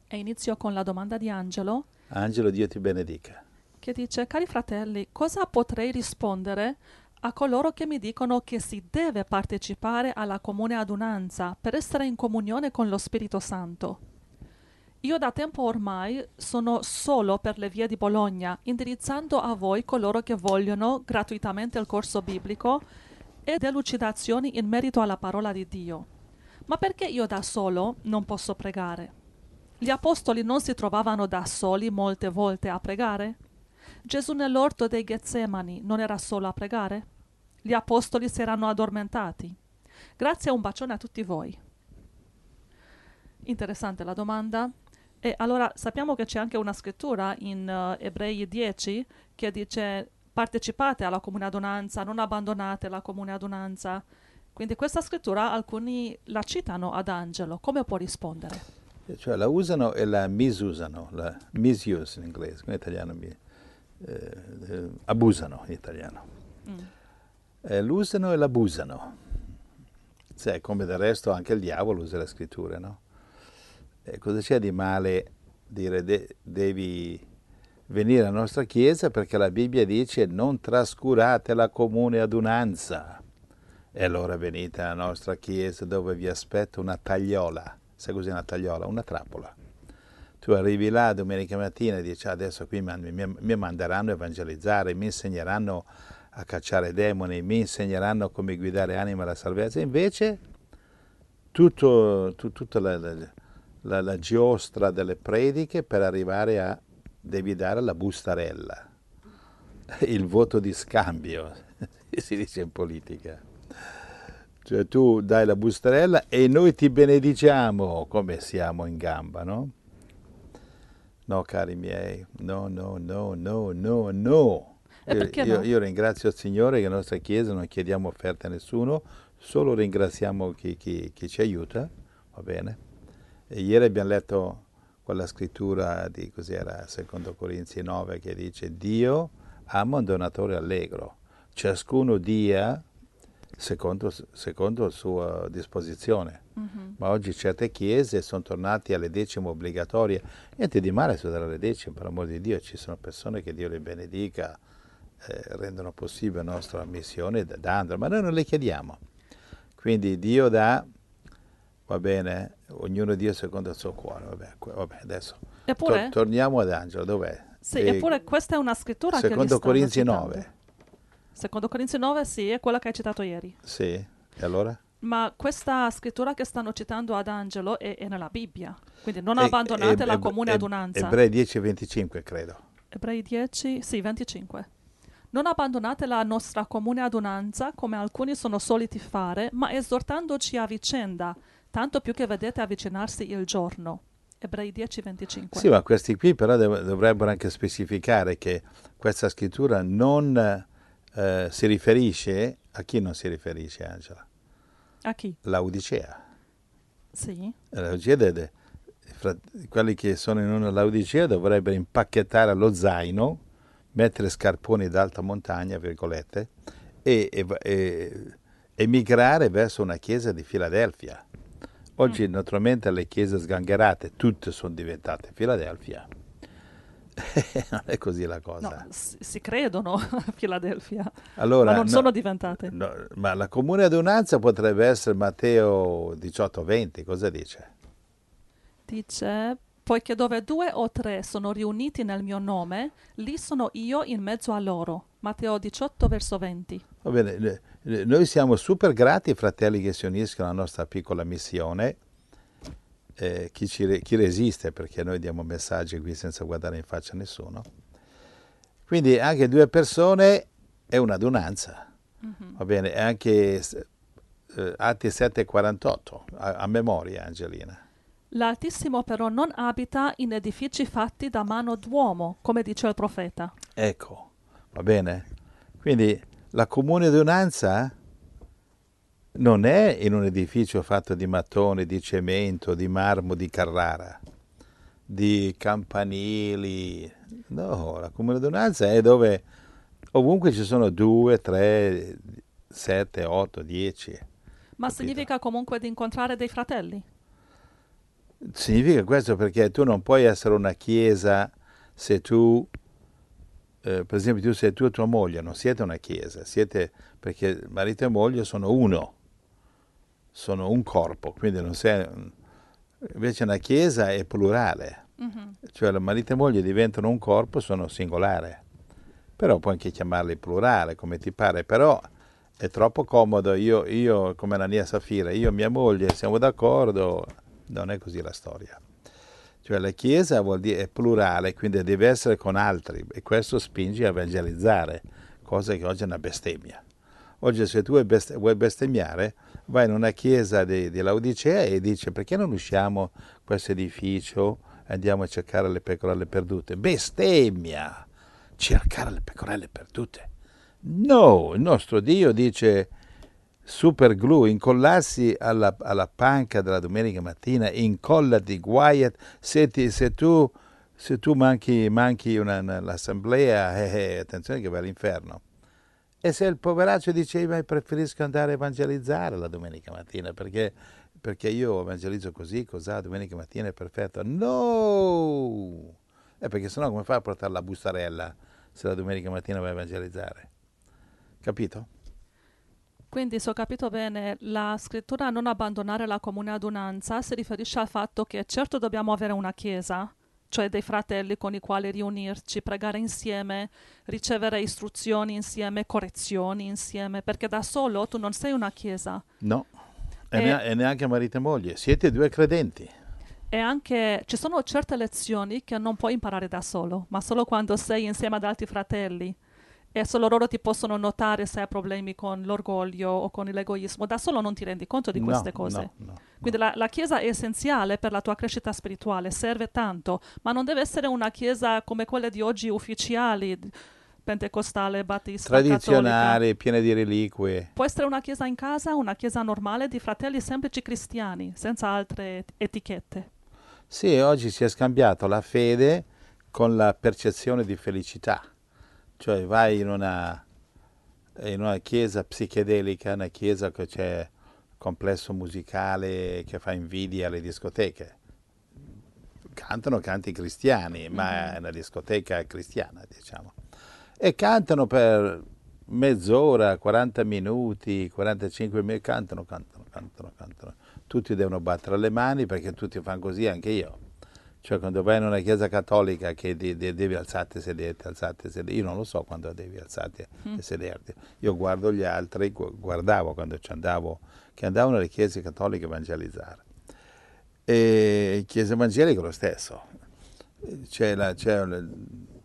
E inizio con la domanda di Angelo, Angelo, Dio ti benedica. che dice: cari fratelli, cosa potrei rispondere a coloro che mi dicono che si deve partecipare alla comune adunanza per essere in comunione con lo Spirito Santo? Io da tempo ormai sono solo per le vie di Bologna, indirizzando a voi coloro che vogliono gratuitamente il corso biblico e delucidazioni in merito alla parola di Dio. Ma perché io da solo non posso pregare? Gli apostoli non si trovavano da soli molte volte a pregare? Gesù nell'orto dei Getsemani non era solo a pregare? Gli apostoli si erano addormentati. Grazie e un bacione a tutti voi. Interessante la domanda. E allora sappiamo che c'è anche una scrittura in Ebrei 10 che dice: partecipate alla comune adunanza, non abbandonate la comune adunanza. Quindi questa scrittura alcuni la citano ad Angelo. Come può rispondere? Cioè la usano e la misusano, la misuse in inglese, in italiano abusano in italiano. L'usano e l'abusano. Cioè, come del resto anche il diavolo usa le scritture, no? Cosa c'è di male dire devi venire alla nostra chiesa perché la Bibbia dice non trascurate la comune adunanza. E allora venite alla nostra chiesa dove vi aspetta una tagliola. Sai cos'è una tagliola? Una trappola. Tu arrivi là domenica mattina e dici adesso qui mi manderanno a evangelizzare, mi insegneranno a cacciare demoni, mi insegneranno come guidare anima alla salvezza. Invece tutta la giostra delle prediche per arrivare a devi dare la bustarella, il voto di scambio, si dice in politica. Cioè tu dai la bustarella e noi ti benediciamo, come siamo in gamba, no? No, cari miei, no. E perché no? Io ringrazio il Signore che la nostra Chiesa non chiediamo offerte a nessuno, solo ringraziamo chi ci aiuta, va bene? E ieri abbiamo letto quella scrittura di, cos'era, secondo Corinzi 9, che dice Dio ama un donatore allegro, ciascuno dia secondo la sua disposizione. Ma oggi certe chiese sono tornate alle decime obbligatorie. Niente di male su dare le decime, per amor di Dio, ci sono persone che Dio le benedica, rendono possibile la nostra missione dando, ma noi non le chiediamo. Quindi Dio dà, va bene, ognuno Dio secondo il suo cuore. Vabbè adesso Eppure, torniamo ad Angelo, dov'è? sì, eppure questa è una scrittura che gli Secondo stanno Corinzi citando. 9. Secondo Corinzi 9, sì, è quella che hai citato ieri. Sì, e allora? Ma questa scrittura che stanno citando ad Angelo è nella Bibbia. Quindi non abbandonate la comune adunanza. Ebrei 10:25 credo. Ebrei 10, sì, 25. Non abbandonate la nostra comune adunanza come alcuni sono soliti fare, ma esortandoci a vicenda, tanto più che vedete avvicinarsi il giorno. Ebrei 10, 25. Sì, ma questi qui però dovrebbero anche specificare che questa scrittura non si riferisce a chi non si riferisce, Angela? A chi? Laodicea. Sì. Laodicea quelli che sono in una Laodicea dovrebbero impacchettare lo zaino, mettere scarponi d'alta montagna, virgolette, e emigrare verso una chiesa di Filadelfia. Oggi naturalmente le chiese sgangherate tutte sono diventate Filadelfia. Non è così la cosa. No, si credono a Filadelfia, Allora, ma non sono diventate. Ma la comune adunanza potrebbe essere Matteo 18:20, cosa dice? Dice, poiché dove 2 o 3 sono riuniti nel mio nome, lì sono io in mezzo a loro. Matteo 18, verso 20. Va bene, noi siamo super grati, fratelli che si uniscono alla nostra piccola missione. Chi resiste, perché noi diamo messaggi qui senza guardare in faccia a nessuno. Quindi anche 2 persone è un'adunanza. Va bene, anche Atti 7:48, a memoria, Angelina. L'Altissimo però non abita in edifici fatti da mano d'uomo, come dice il profeta. Ecco, va bene? Quindi la comune adunanza non è in un edificio fatto di mattoni, di cemento, di marmo, di Carrara, di campanili. No, la comune adunanza è dove ovunque ci sono 2, 3, 7, 8, 10. Ma Capito? significa comunque di incontrare dei fratelli. Significa questo perché tu non puoi essere una chiesa se tu, per esempio, tu sei tu e tua moglie, non siete una chiesa, siete, perché marito e moglie sono un corpo, quindi non sei, invece una chiesa è plurale, Mhm. cioè marito e moglie diventano un corpo, sono singolare, però puoi anche chiamarli plurale come ti pare, però è troppo comodo, io come Anania Safira, io e mia moglie siamo d'accordo, non è così la storia. Cioè la Chiesa vuol dire è plurale, quindi deve essere con altri e questo spinge a evangelizzare, cosa che oggi è una bestemmia. Oggi se tu vuoi bestemmiare, vai in una chiesa di Laodicea e dici perché non usciamo questo edificio e andiamo a cercare le pecorelle perdute? Bestemmia! Cercare le pecorelle perdute. No, il nostro Dio dice super glue, incollassi alla panca della domenica mattina, incollati, guaiati, se tu manchi l'assemblea, attenzione che vai all'inferno. E se il poveraccio diceva preferisco andare a evangelizzare la domenica mattina perché io evangelizzo così, cos'ha, domenica mattina è perfetto. No! Perché sennò come fai a portare la bustarella se la domenica mattina vai a evangelizzare? Capito? Quindi, se ho capito bene, la scrittura non abbandonare la comune adunanza si riferisce al fatto che certo dobbiamo avere una chiesa, cioè dei fratelli con i quali riunirci, pregare insieme, ricevere istruzioni insieme, correzioni insieme, perché da solo tu non sei una chiesa. No, E, e neanche marito e moglie, siete due credenti. e anche ci sono certe lezioni che non puoi imparare da solo, ma solo quando sei insieme ad altri fratelli. E solo loro ti possono notare se hai problemi con l'orgoglio o con l'egoismo. Da solo non ti rendi conto di queste No, cose. no, no, Quindi no. la Chiesa è essenziale per la tua crescita spirituale, serve tanto, ma non deve essere una Chiesa come quelle di oggi ufficiali, pentecostale, battista, cattolica. Tradizionale, piena di reliquie. Può essere una Chiesa in casa, una Chiesa normale di fratelli semplici cristiani, senza altre etichette. Sì, oggi si è scambiato la fede con la percezione di felicità. Cioè vai in una chiesa psichedelica, una chiesa che c'è complesso musicale che fa invidia alle discoteche. Cantano canti cristiani, ma Mhm. è una discoteca cristiana, diciamo. E cantano per mezz'ora, 40 minuti, 45 minuti, cantano. Tutti devono battere le mani perché tutti fanno così, anche io. Cioè quando vai in una chiesa cattolica che devi alzarti e sederti, io non lo so quando devi alzarti Mm. e sederti. Io guardo gli altri, guardavo quando che andavano alle chiese cattoliche a evangelizzare. E chiesa evangelica lo stesso. C'è un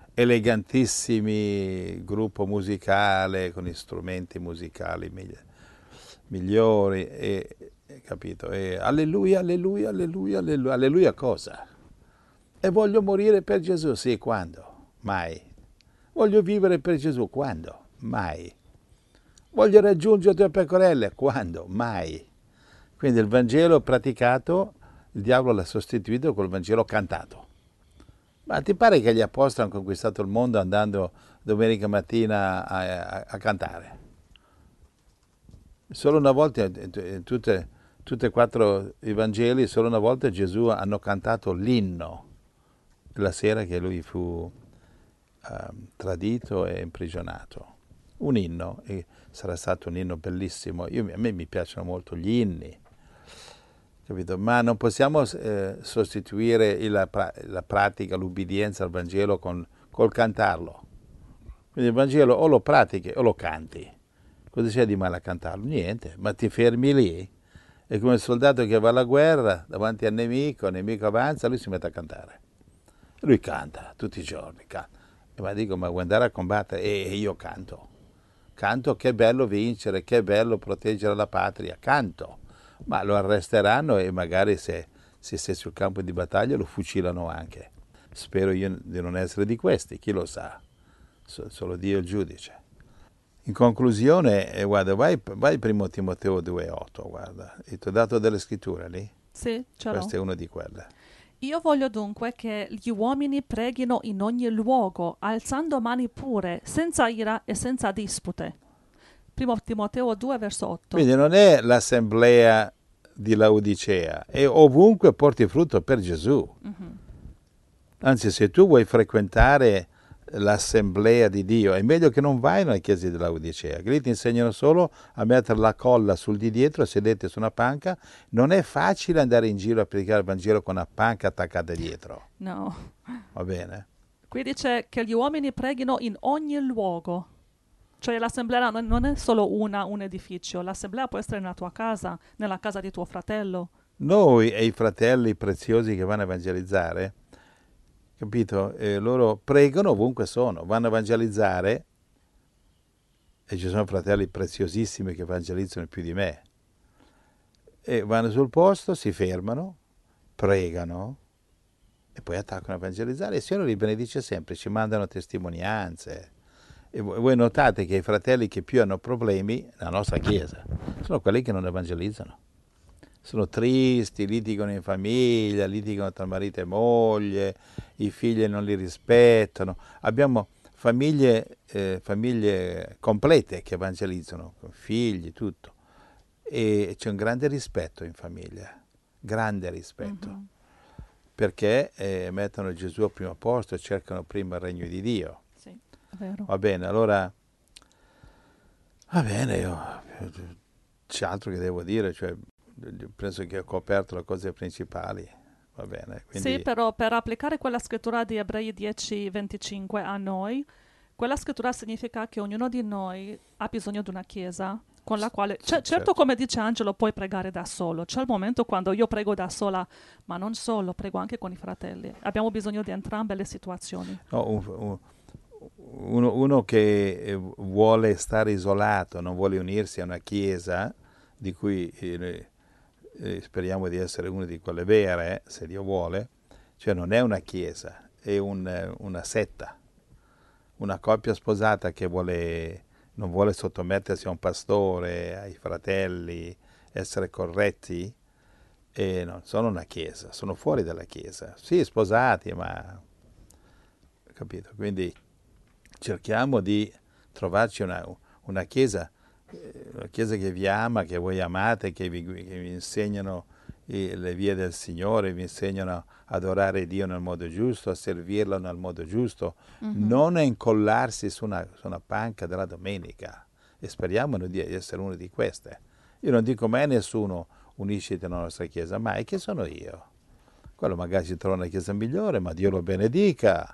elegantissimi gruppo musicale con strumenti musicali migliori capito? E alleluia, alleluia, alleluia, alleluia, alleluia cosa? E voglio morire per Gesù, sì, quando? Mai. Voglio vivere per Gesù, quando? Mai. Voglio raggiungere le tue pecorelle, quando? Mai. Quindi il Vangelo praticato, il diavolo l'ha sostituito col Vangelo cantato. Ma ti pare che gli apostoli hanno conquistato il mondo andando domenica mattina a cantare? Solo una volta, in tutte e quattro i Vangeli, solo una volta Gesù hanno cantato l'inno, la sera che lui fu tradito e imprigionato. Un inno, e sarà stato un inno bellissimo. A me mi piacciono molto gli inni, capito? Ma non possiamo sostituire la pratica, l'ubbidienza al Vangelo col cantarlo. Quindi il Vangelo o lo pratichi o lo canti. Cosa c'è di male a cantarlo? Niente, ma ti fermi lì. È come il soldato che va alla guerra davanti al nemico, il nemico avanza, lui si mette a cantare. Lui canta tutti i giorni, canta. Ma dico, ma vuoi andare a combattere? E io canto. Canto, che bello vincere, che bello proteggere la patria. Canto. Ma lo arresteranno e magari se sei sul campo di battaglia lo fucilano anche. Spero io di non essere di questi, chi lo sa. Solo Dio è il giudice. In conclusione, guarda, vai primo Timoteo 2,8, guarda. E ti ho dato delle scritture lì? Sì, ce l'ho. Questa è una di quelle. Io voglio dunque che gli uomini preghino in ogni luogo, alzando mani pure, senza ira e senza dispute. 1 Timoteo 2, verso 8. Quindi non è l'assemblea, 1 Timoteo 2,8. 1 Timoteo 2,8 è l'assemblea di Laodicea e ovunque porti frutto per Gesù. Mhm. Anzi, se tu vuoi frequentare l'assemblea di Dio, è meglio che non vai nella chiesa di Laodicea, che lì ti insegnano solo a mettere la colla sul di dietro, sedete su una panca. Non è facile andare in giro a predicare il Vangelo con una panca attaccata dietro, No. va bene? Qui dice che gli uomini preghino in ogni luogo. Cioè l'assemblea non è solo un edificio, l'assemblea può essere nella tua casa, nella casa di tuo fratello. Noi e i fratelli preziosi che vanno a evangelizzare, capito? Loro pregano ovunque sono, vanno a evangelizzare e ci sono fratelli preziosissimi che evangelizzano più di me. E vanno sul posto, si fermano, pregano e poi attaccano a evangelizzare. Il Signore li benedice sempre, ci mandano testimonianze. E voi notate che i fratelli che più hanno problemi nella nostra Chiesa sono quelli che non evangelizzano. Sono tristi, litigano in famiglia, litigano tra marito e moglie, i figli non li rispettano. Abbiamo famiglie complete che evangelizzano, con figli, tutto. E c'è un grande rispetto in famiglia, grande rispetto, Mhm. perché mettono Gesù al primo posto e cercano prima il regno di Dio. Sì, è vero. Va bene, allora, va bene, c'è altro che devo dire, cioè, penso che ho coperto le cose principali, va bene. Quindi, Sì, però per applicare quella scrittura di Ebrei 10:25 a noi, quella scrittura significa che ognuno di noi ha bisogno di una chiesa con la quale, sì, certo, certo. come dice Angelo, puoi pregare da solo. C'è il momento quando io prego da sola, ma non solo, prego anche con i fratelli. Abbiamo bisogno di entrambe le situazioni. No, uno che vuole stare isolato, non vuole unirsi a una chiesa, di cui speriamo di essere una di quelle vere, se Dio vuole, cioè non è una chiesa, è una setta, una coppia sposata che non vuole sottomettersi a un pastore, ai fratelli, essere corretti, e non sono una chiesa, sono fuori dalla chiesa. Sì, sposati, ma capito? Quindi cerchiamo di trovarci una chiesa che vi ama, che voi amate, che vi insegnano le vie del Signore, vi insegnano ad adorare Dio nel modo giusto, a servirlo nel modo giusto, non a incollarsi su una panca della domenica. E speriamo di essere una di queste. Io non dico mai a nessuno unisciti nella nostra chiesa, mai, che sono io. Quello magari si trova una chiesa migliore, ma Dio lo benedica.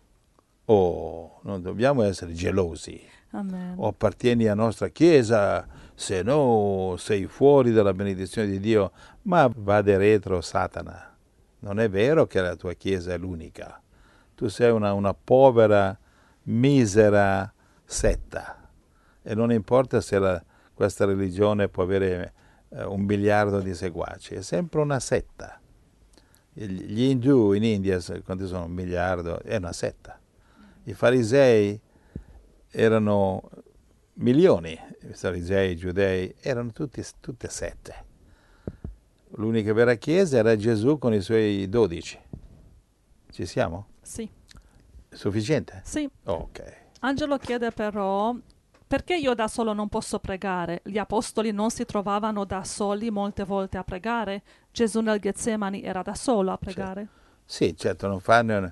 Oh, non dobbiamo essere gelosi. Amen. O appartieni alla nostra chiesa, se no sei fuori dalla benedizione di Dio. Ma vade retro, Satana. Non è vero che la tua chiesa è l'unica. Tu sei una povera, misera setta. E non importa se questa religione può avere 1 miliardo di seguaci, è sempre una setta. Gli indù in India, quanti sono? 1 miliardo, è una setta. I farisei erano milioni, i farisei, i giudei, erano tutte sette. L'unica vera chiesa era Gesù con i suoi 12. Ci siamo? Sì, Sufficiente? sì. Ok. Angelo chiede però, perché io da solo non posso pregare? Gli apostoli non si trovavano da soli molte volte a pregare? Gesù nel Getsemani era da solo a pregare? Sì, certo, non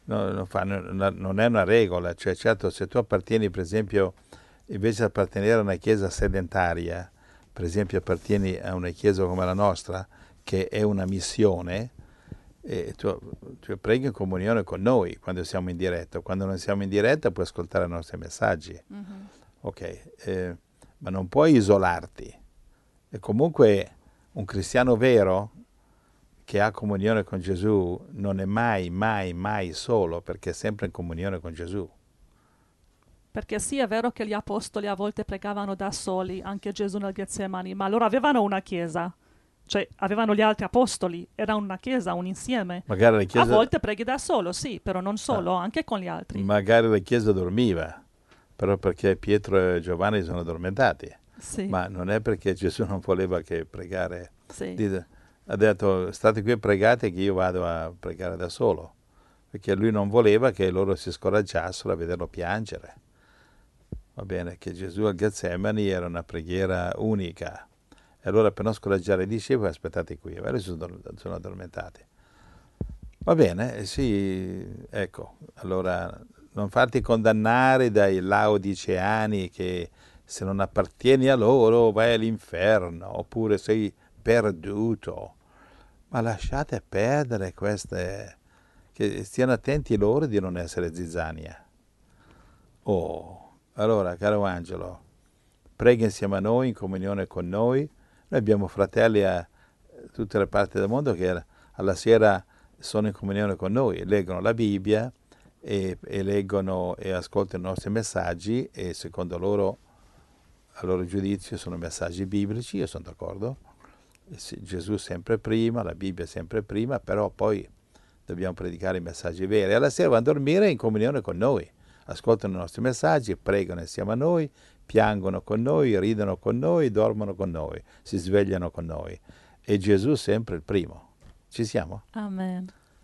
è una regola. Cioè, certo, se tu appartieni, per esempio, invece di appartenere a una chiesa sedentaria, per esempio appartieni a una chiesa come la nostra, che è una missione, tu preghi in comunione con noi quando siamo in diretta. Quando non siamo in diretta puoi ascoltare i nostri messaggi. Ok, ma non puoi isolarti. E comunque un cristiano vero che ha comunione con Gesù non è mai, mai, mai solo, perché è sempre in comunione con Gesù. Perché sì, è vero che gli apostoli a volte pregavano da soli, anche Gesù nel Getsemani, ma loro avevano una chiesa. Cioè, avevano gli altri apostoli, era una chiesa, un insieme. Magari la A chiesa, volte preghi da solo, sì, però non solo, anche con gli altri. magari la chiesa dormiva, però perché Pietro e Giovanni sono addormentati. Sì, Ma non è perché Gesù non voleva che pregare. sì. Ha detto, state qui e pregate che io vado a pregare da solo. Perché lui non voleva che loro si scoraggiassero a vederlo piangere. Va bene, che Gesù al Getsemani era una preghiera unica. E allora per non scoraggiare i discepoli aspettate qui, adesso sono addormentati. Va bene, sì, ecco, allora non farti condannare dai laodiceani che se non appartieni a loro vai all'inferno, oppure sei perduto. Ma lasciate perdere queste, che stiano attenti loro di non essere zizzania. Oh, allora, caro Angelo, preghi insieme a noi, in comunione con noi. Noi abbiamo fratelli a tutte le parti del mondo che alla sera sono in comunione con noi, leggono la Bibbia e leggono e ascoltano i nostri messaggi e secondo loro, a loro giudizio, sono messaggi biblici, io sono d'accordo. Gesù sempre prima, la Bibbia sempre prima, però poi dobbiamo predicare i messaggi veri. Alla sera vanno a dormire in comunione con noi, ascoltano i nostri messaggi, pregano insieme a noi, piangono con noi, ridono con noi, dormono con noi, si svegliano con noi. E Gesù sempre il primo. Ci siamo? Amen.